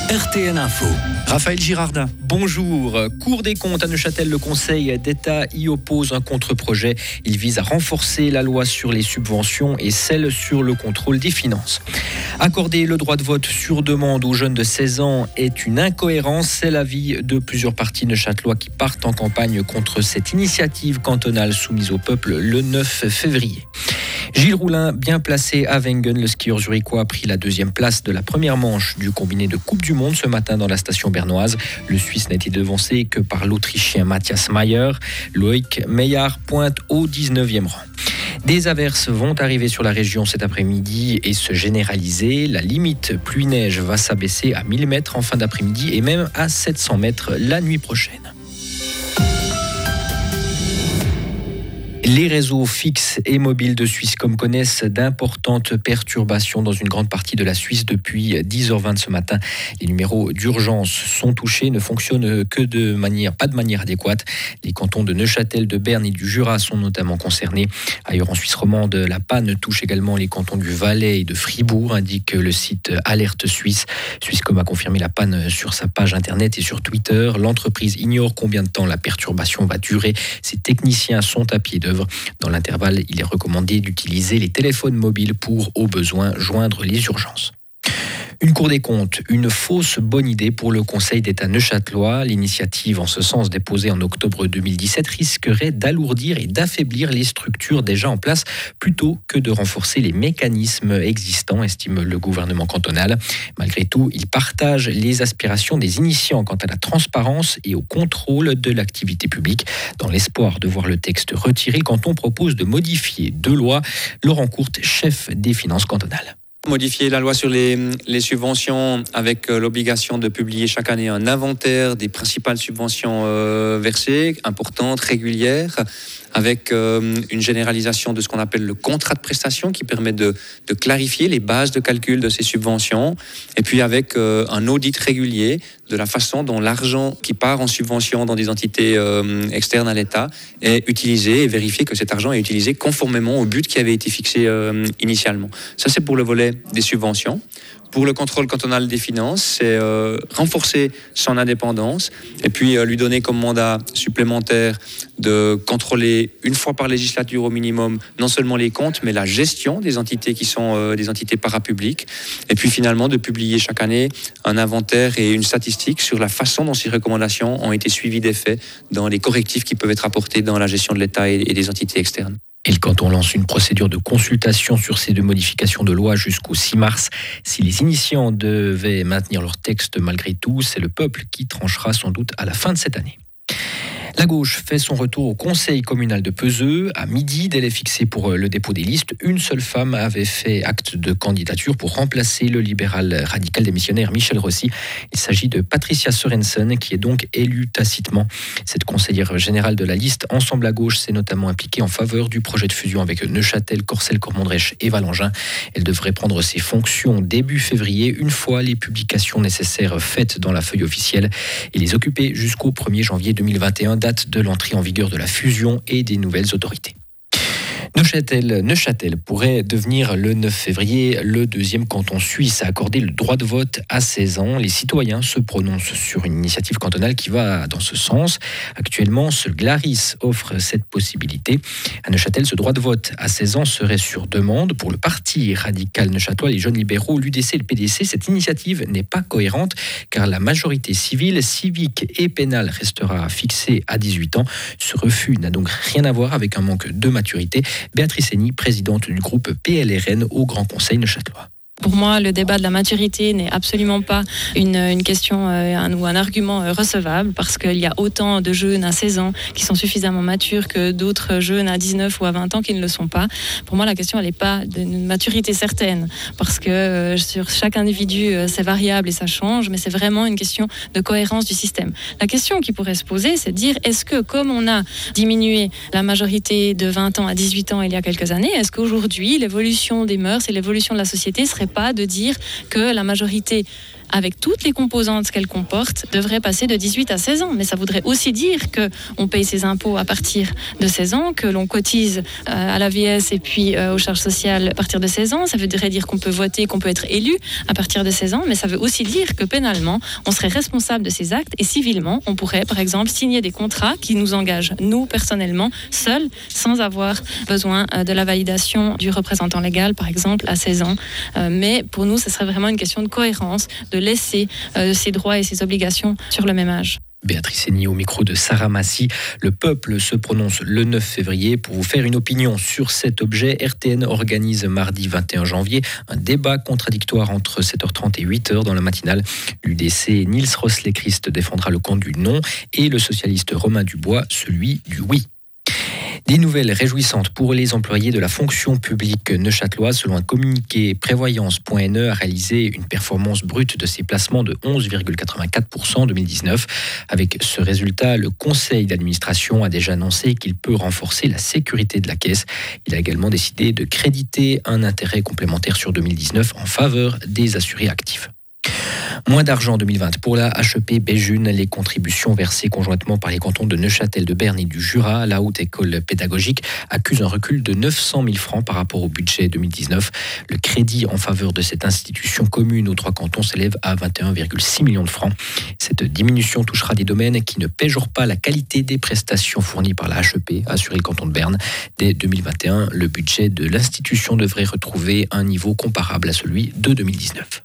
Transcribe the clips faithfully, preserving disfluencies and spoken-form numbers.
R T N Info. Raphaël Girardin. Bonjour. Cour des comptes à Neuchâtel, le Conseil d'État y oppose un contre-projet. Il vise à renforcer la loi sur les subventions et celle sur le contrôle des finances. Accorder le droit de vote sur demande aux jeunes de seize ans est une incohérence. C'est l'avis de plusieurs partis neuchâtelois qui partent en campagne contre cette initiative cantonale soumise au peuple le neuf février. Gilles Roulin, bien placé à Wengen, le skieur zurichois a pris la deuxième place de la première manche du combiné de Coupe du Monde ce matin dans la station bernoise. Le Suisse n'a été devancé que par l'Autrichien Matthias Mayer. Loïc Meillard pointe au dix-neuvième rang. Des averses vont arriver sur la région cet après-midi et se généraliser. La limite pluie-neige va s'abaisser à mille mètres en fin d'après-midi et même à sept cents mètres la nuit prochaine. Les réseaux fixes et mobiles de Swisscom connaissent d'importantes perturbations dans une grande partie de la Suisse depuis dix heures vingt ce matin. Les numéros d'urgence sont touchés, ne fonctionnent que de manière, pas de manière adéquate. Les cantons de Neuchâtel, de Berne et du Jura sont notamment concernés. Ailleurs en Suisse romande, la panne touche également les cantons du Valais et de Fribourg, indique le site Alerte Suisse. Swisscom a confirmé la panne sur sa page internet et sur Twitter. L'entreprise ignore combien de temps la perturbation va durer. Ses techniciens sont à pied d'œuvre. Dans l'intervalle, il est recommandé d'utiliser les téléphones mobiles pour, au besoin, joindre les urgences. Une Cour des comptes, une fausse bonne idée pour le Conseil d'État neuchâtelois. L'initiative en ce sens déposée en octobre deux mille dix-sept risquerait d'alourdir et d'affaiblir les structures déjà en place plutôt que de renforcer les mécanismes existants, estime le gouvernement cantonal. Malgré tout, il partage les aspirations des initiants quant à la transparence et au contrôle de l'activité publique. Dans l'espoir de voir le texte retiré, le canton propose de modifier deux lois. Laurent Courte, chef des finances cantonales. Modifier la loi sur les, les subventions avec euh, l'obligation de publier chaque année un inventaire des principales subventions euh, versées, importantes, régulières, avec euh, une généralisation de ce qu'on appelle le contrat de prestation qui permet de, de clarifier les bases de calcul de ces subventions, et puis avec euh, un audit régulier de la façon dont l'argent qui part en subvention dans des entités euh, externes à l'État est utilisé et vérifier que cet argent est utilisé conformément au but qui avait été fixé euh, initialement. Ça, c'est pour le volet des subventions. Pour le contrôle cantonal des finances, c'est euh, renforcer son indépendance et puis euh, lui donner comme mandat supplémentaire de contrôler une fois par législature au minimum non seulement les comptes, mais la gestion des entités qui sont euh, des entités parapubliques. Et puis finalement de publier chaque année un inventaire et une statistique sur la façon dont ces recommandations ont été suivies d'effet dans les correctifs qui peuvent être apportés dans la gestion de l'État et, et des entités externes. Et le canton lance une procédure de consultation sur ces deux modifications de loi jusqu'au six mars. Si les initiants devaient maintenir leur texte malgré tout, c'est le peuple qui tranchera sans doute à la fin de cette année. La gauche fait son retour au conseil communal de Peseux. À midi, délai fixé pour le dépôt des listes, une seule femme avait fait acte de candidature pour remplacer le libéral radical démissionnaire Michel Rossi. Il s'agit de Patricia Sorensen, qui est donc élue tacitement. Cette conseillère générale de la liste Ensemble à gauche s'est notamment impliquée en faveur du projet de fusion avec Neuchâtel, Corcelles, Cormondrech et Valangin. Elle devrait prendre ses fonctions début février, une fois les publications nécessaires faites dans la feuille officielle, et les occuper jusqu'au premier janvier deux mille vingt et un, date de l'entrée en vigueur de la fusion et des nouvelles autorités. Neuchâtel, Neuchâtel pourrait devenir le neuf février le deuxième canton suisse à accorder le droit de vote à seize ans. Les citoyens se prononcent sur une initiative cantonale qui va dans ce sens. Actuellement, seul Glaris offre cette possibilité. À Neuchâtel, ce droit de vote à seize ans serait sur demande. Pour le parti radical neuchâtelois, les jeunes libéraux, l'U D C et le P D C, cette initiative n'est pas cohérente car la majorité civile, civique et pénale restera fixée à dix-huit ans. Ce refus n'a donc rien à voir avec un manque de maturité. Béatrice Henny, présidente du groupe P L R N au Grand Conseil neuchâtelois. Pour moi, le débat de la maturité n'est absolument pas une, une question euh, un, ou un argument euh, recevable parce qu'il y a autant de jeunes à seize ans qui sont suffisamment matures que d'autres jeunes à dix-neuf ou à vingt ans qui ne le sont pas. Pour moi, la question, elle n'est pas d'une maturité certaine parce que euh, sur chaque individu, euh, c'est variable et ça change, mais c'est vraiment une question de cohérence du système. La question qui pourrait se poser, c'est de dire est-ce que comme on a diminué la majorité de vingt ans à dix-huit ans il y a quelques années, est-ce qu'aujourd'hui, l'évolution des mœurs et l'évolution de la société serait pas de dire que la majorité avec toutes les composantes qu'elle comporte, devrait passer de dix-huit à seize ans. Mais ça voudrait aussi dire qu'on paye ses impôts à partir de seize ans, que l'on cotise à l'A V S et puis aux charges sociales à partir de seize ans. Ça voudrait dire qu'on peut voter, qu'on peut être élu à partir de seize ans, mais ça veut aussi dire que pénalement, on serait responsable de ces actes et civilement, on pourrait par exemple signer des contrats qui nous engagent, nous personnellement, seuls, sans avoir besoin de la validation du représentant légal, par exemple, à seize ans. Mais pour nous, ce serait vraiment une question de cohérence, de laisser ses droits et ses obligations sur le même âge. Béatrice Henny au micro de Sarah Massy. Le peuple se prononce le neuf février. Pour vous faire une opinion sur cet objet, R T N organise mardi vingt et un janvier un débat contradictoire entre sept heures trente et huit heures dans la matinale. L'U D C Niels Rosler-Christ défendra le camp du non et le socialiste Romain Dubois celui du oui. Des nouvelles réjouissantes pour les employés de la fonction publique neuchâteloise. Selon un communiqué, prévoyance point N E a réalisé une performance brute de ses placements de onze virgule quatre-vingt-quatre pour cent en deux mille dix-neuf. Avec ce résultat, le conseil d'administration a déjà annoncé qu'il peut renforcer la sécurité de la caisse. Il a également décidé de créditer un intérêt complémentaire sur deux mille dix-neuf en faveur des assurés actifs. Moins d'argent en deux mille vingt pour la H E P Béjune. Les contributions versées conjointement par les cantons de Neuchâtel, de Berne et du Jura, la haute école pédagogique, accuse un recul de neuf cent mille francs par rapport au budget deux mille dix-neuf. Le crédit en faveur de cette institution commune aux trois cantons s'élève à vingt et un virgule six millions de francs. Cette diminution touchera des domaines qui ne péjorent pas la qualité des prestations fournies par la H E P, a assuré le canton de Berne. Dès deux mille vingt et un, le budget de l'institution devrait retrouver un niveau comparable à celui de deux mille dix-neuf.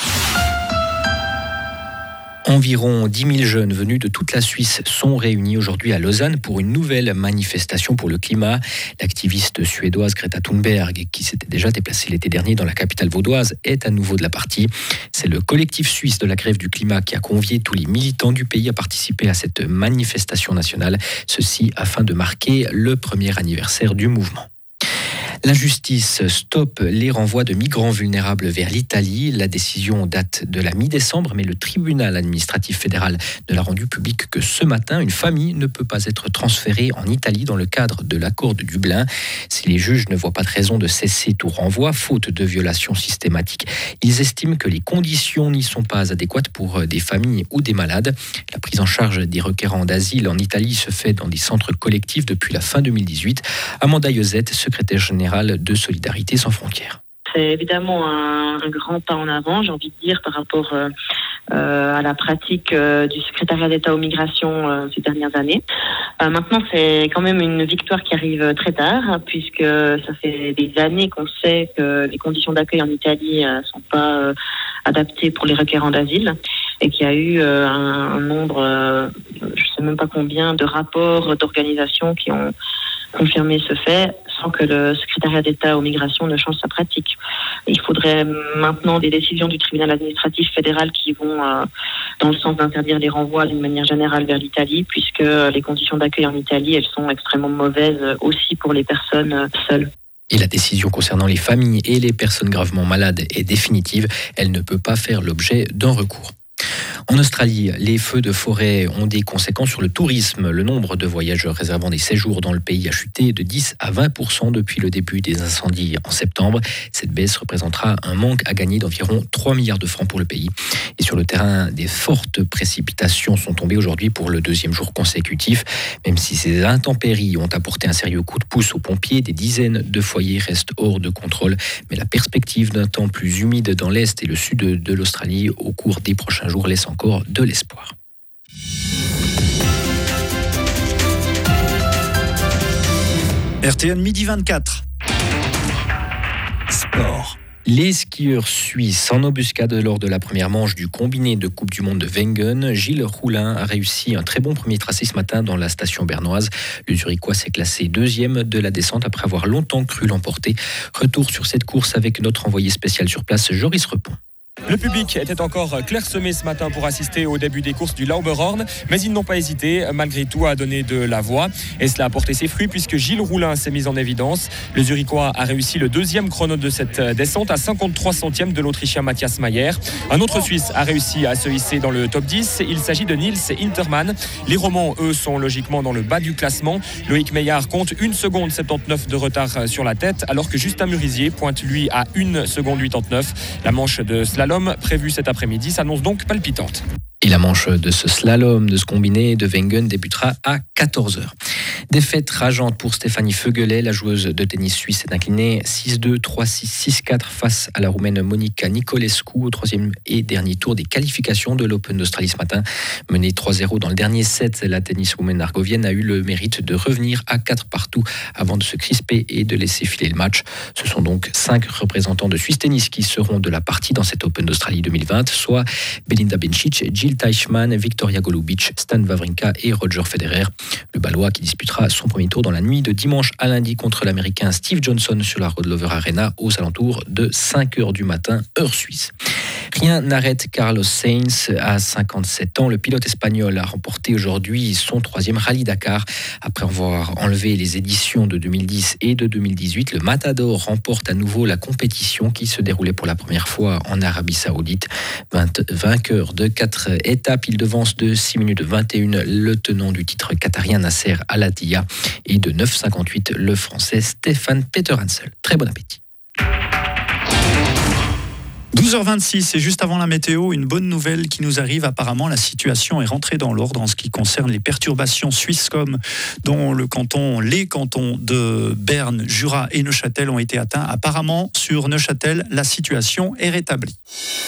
Environ dix mille jeunes venus de toute la Suisse sont réunis aujourd'hui à Lausanne pour une nouvelle manifestation pour le climat. L'activiste suédoise Greta Thunberg, qui s'était déjà déplacée l'été dernier dans la capitale vaudoise, est à nouveau de la partie. C'est le collectif suisse de la grève du climat qui a convié tous les militants du pays à participer à cette manifestation nationale. Ceci afin de marquer le premier anniversaire du mouvement. La justice stoppe les renvois de migrants vulnérables vers l'Italie. La décision date de la mi-décembre, mais le tribunal administratif fédéral ne l'a rendu public que ce matin. Une famille ne peut pas être transférée en Italie dans le cadre de l'accord de Dublin. Si les juges ne voient pas de raison de cesser tout renvoi, faute de violation systématique, ils estiment que les conditions n'y sont pas adéquates pour des familles ou des malades. La prise en charge des requérants d'asile en Italie se fait dans des centres collectifs depuis la fin deux mille dix-huit. Amanda Iosette, secrétaire générale de Solidarité sans frontières. C'est évidemment un, un grand pas en avant, j'ai envie de dire, par rapport euh, euh, à la pratique euh, du secrétariat d'État aux migrations euh, ces dernières années. Euh, maintenant, c'est quand même une victoire qui arrive très tard, hein, puisque ça fait des années qu'on sait que les conditions d'accueil en Italie ne euh, sont pas euh, adaptées pour les requérants d'asile, et qu'il y a eu euh, un, un nombre, euh, je ne sais même pas combien, de rapports d'organisations qui ont confirmé ce fait, sans que le secrétariat d'État aux migrations ne change sa pratique. Il faudrait maintenant des décisions du tribunal administratif fédéral qui vont euh, dans le sens d'interdire les renvois d'une manière générale vers l'Italie, puisque les conditions d'accueil en Italie, elles sont extrêmement mauvaises aussi pour les personnes seules. Et la décision concernant les familles et les personnes gravement malades est définitive. Elle ne peut pas faire l'objet d'un recours. En Australie, les feux de forêt ont des conséquences sur le tourisme. Le nombre de voyageurs réservant des séjours dans le pays a chuté de dix à vingt pour cent depuis le début des incendies en septembre. Cette baisse représentera un manque à gagner d'environ trois milliards de francs pour le pays. Et sur le terrain, des fortes précipitations sont tombées aujourd'hui pour le deuxième jour consécutif. Même si ces intempéries ont apporté un sérieux coup de pouce aux pompiers, des dizaines de foyers restent hors de contrôle. Mais la perspective d'un temps plus humide dans l'est et le sud de l'Australie au cours des prochains jours laisse encore de l'espoir. R T N midi vingt-quatre. Sport. Les skieurs suisses en embuscade lors de la première manche du combiné de Coupe du Monde de Wengen. Gilles Roulin a réussi un très bon premier tracé ce matin dans la station bernoise. Le Zurichois s'est classé deuxième de la descente après avoir longtemps cru l'emporter. Retour sur cette course avec notre envoyé spécial sur place, Joris Repon. Le public était encore clairsemé ce matin pour assister au début des courses du Lauberhorn, mais ils n'ont pas hésité malgré tout à donner de la voix. Et cela a porté ses fruits puisque Gilles Roulin s'est mis en évidence. Le Zurichois a réussi le deuxième chrono de cette descente à cinquante-trois centièmes de l'Autrichien Matthias Mayer. Un autre Suisse a réussi à se hisser dans le top dix. Il s'agit de Niels Intermann. Les Romans, eux, sont logiquement dans le bas du classement. Loïc Meillard compte une seconde soixante-dix-neuf de retard sur la tête, alors que Justin Murisier pointe lui à une seconde quatre-vingt-dix-neuf. La manche de slalom slalom prévue cet après-midi s'annonce donc palpitante. Et la manche de ce slalom, de ce combiné de Wengen débutera à quatorze heures. Défaite rageante pour Stéphanie Fögele. La joueuse de tennis suisse s'est inclinée six deux, trois six, six quatre face à la Roumaine Monica Nicolescu au troisième et dernier tour des qualifications de l'Open d'Australie ce matin. Menée trois zéro dans le dernier set, la tenniswoman argovienne a eu le mérite de revenir à quatre partout avant de se crisper et de laisser filer le match. Ce sont donc cinq représentants de Suisse Tennis qui seront de la partie dans cet Open d'Australie deux mille vingt, soit Belinda Bencic, Jill Teichmann, Victoria Golubic, Stan Wawrinka et Roger Federer. Le Balois qui disputera son premier tour dans la nuit de dimanche à lundi contre l'Américain Steve Johnson sur la Rod Laver Arena aux alentours de cinq heures du matin, heure suisse. Rien n'arrête Carlos Sainz à cinquante-sept ans. Le pilote espagnol a remporté aujourd'hui son troisième rallye Dakar. Après avoir enlevé les éditions de deux mille dix et de deux mille dix-huit, le Matador remporte à nouveau la compétition qui se déroulait pour la première fois en Arabie Saoudite. Vainqueur de quatre étapes, il devance de six minutes vingt et une le tenant du titre qatarien Nasser Al-Attiyah et de neuf cinquante-huit le français Stéphane Peterhansel. Très bon appétit. douze heures vingt-six, et juste avant la météo, une bonne nouvelle qui nous arrive. Apparemment, la situation est rentrée dans l'ordre en ce qui concerne les perturbations Swisscom dont le canton, les cantons de Berne, Jura et Neuchâtel ont été atteints. Apparemment, sur Neuchâtel, la situation est rétablie.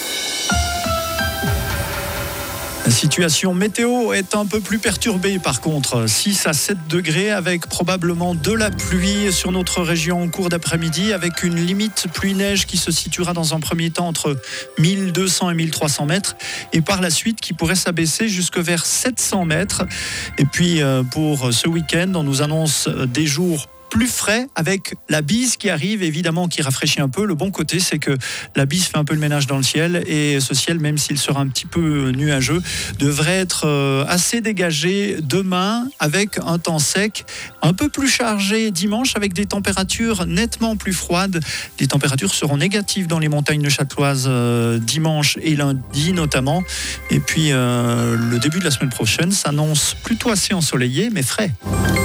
La situation météo est un peu plus perturbée par contre, six à sept degrés avec probablement de la pluie sur notre région en cours d'après-midi avec une limite pluie-neige qui se situera dans un premier temps entre mille deux cents et mille trois cents mètres et par la suite qui pourrait s'abaisser jusque vers sept cents mètres. Et puis pour ce week-end, on nous annonce des jours plus frais avec la bise qui arrive, évidemment qui rafraîchit un peu. Le bon côté, c'est que la bise fait un peu le ménage dans le ciel et ce ciel, même s'il sera un petit peu nuageux, devrait être assez dégagé demain avec un temps sec, un peu plus chargé dimanche avec des températures nettement plus froides. Les températures seront négatives dans les montagnes neuchâteloises dimanche et lundi notamment. Et puis euh, le début de la semaine prochaine s'annonce plutôt assez ensoleillé mais frais.